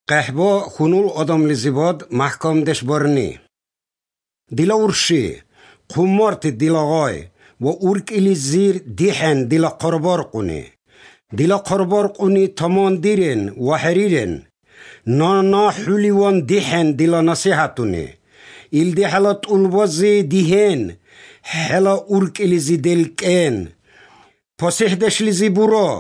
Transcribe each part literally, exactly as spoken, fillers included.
قهبا خونول آدم لزیباد محکم دش برنی. دیلا ورشی قمارت دیلا غای و اورک ایلی زیر دیحن دیلا قربار قونی. دیلا قربار قونی تمان دیرن و حریرن. نا نا حولیوان دیحن دیلا نصیحتونی. ایل دی حالت اولوازی دیهن حالا اورک ایلی زی دلکن. پاسیح دش لیزی برا.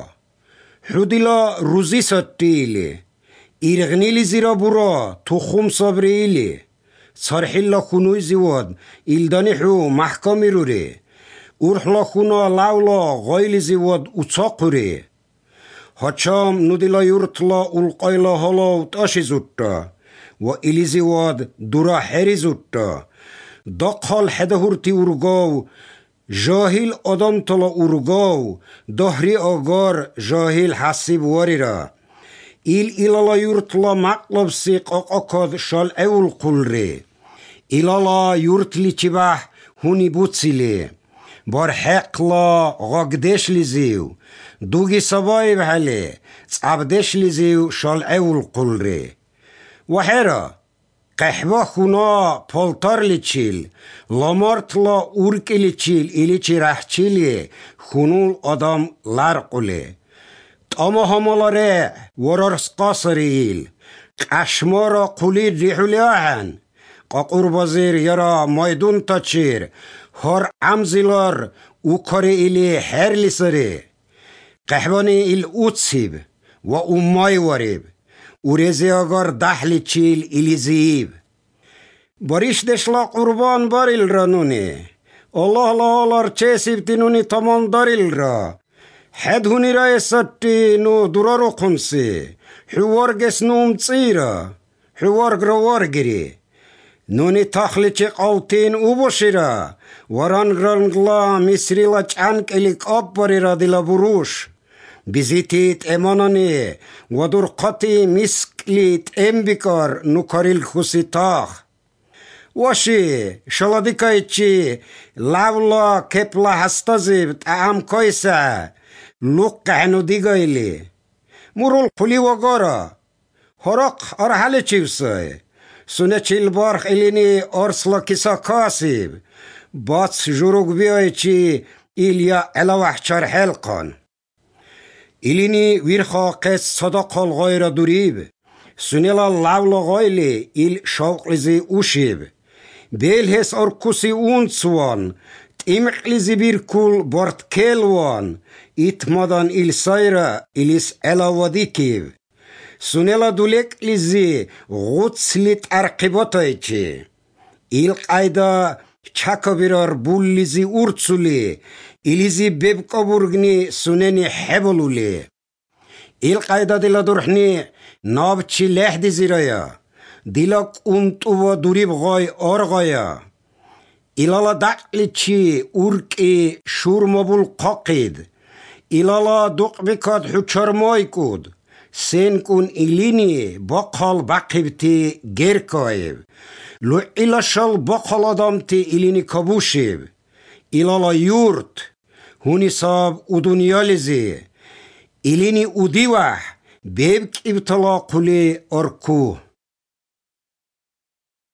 حودیلا روزی ستیلی. ایرغنیلی زیرا برا تو خوم صبریلی. صارحیلا خونوی زیواد ایلدانی حو محکمی رو ری. اورحلا خونا لاولا غایلی زیواد اوچاقو ری. هاچام نودیلا یورتلا اولقایلا حالا اوتاشی زودتا. و ایلی زیواد دورا حری زودتا. داقال حده هورتی اورگاو جاهیل آدم تلا اورگاو دهری آگار جاهیل حسیب واری را. ایل ایلالا یورتلا مقلب سیق آقاکاد شال اول قل ری. ایلالا یورتلی چیبه هونی بوتسیلی. بار حقلا غاگدش لیزیو. دوگی سبای بحلی. عبدش لیزیو شال اول قل ری. و حیرا قحبا خونا پالتار لیچیل. لامارتلا اورک لیچیل ایلی چی رحچیلی. خونول آدم لرقلی. اما همالاره ورارس قاصريل قشمارا قولي ريحولي آهن قاقور بازير يرا مايدون تاچير هار عمزيلار وكاري إلي حرلي سري قحباني إل اوتسيب و اماي واريب ورزي آغار دحلي چيل إلي زيب باريش دشلا قربان باريل رانوني الله لالار چه سيبتنوني تمان داريل را حد هونی رای ستی نو درارو خونسی حوارگس نوم تصیرا حوارگ روار گری نونی تخلی چه قلتین او باشی را وران گرانگلا مصری لا چانک الیک آب باری را دیلا بروش بیزیتیت امانانی و در قطی مسکلیت ام بیکار نو کاریل خوسی تاخ واشی شلادیکای چی لاولا کپلا هستازیب تعام کایسه لوق عنو دیگایلی مرول پلی وگارا هرق ارحل چیوسای سونه چیل بارخ ایلینی ارسلا کسا کاسیب باس جروگ بیای چی ایلیا علاوه چار حلقان ایلینی ویرخا قس صداق الغایر دوریب سونیلا لاولا غایلی ایل شوق لیزی اوشیب بیل هس ارکوسی اونسوان تیمقلیزی بیرکول بارت کلوان اتمادان ایل سایرا ایلیس علاوادیکیو سونیلا دولک لیزی غوتسلیت ارقیباتای چی ایل قایدا چکا بیرار بول لیزی ارتسولی ایلیزی ببکا برگنی سونینی حبلولی ایل قایدا دیلا درحنی ناب چی لحدی زیرایا دیلا انتو و دوریب غای آرغایا ایلالا دقلی چی ارکی شورمابول قاقید ایلالا دق بکاد حچرمای کود سین کن ایلینی باقال باقیبتی گرکایب لو ایلا شال باقال آدامتی ایلینی کبوشیب ایلالا یورت هونی ساب او دنیالیزی ایلینی او دیوح بیبک ابتلا قلی ارکو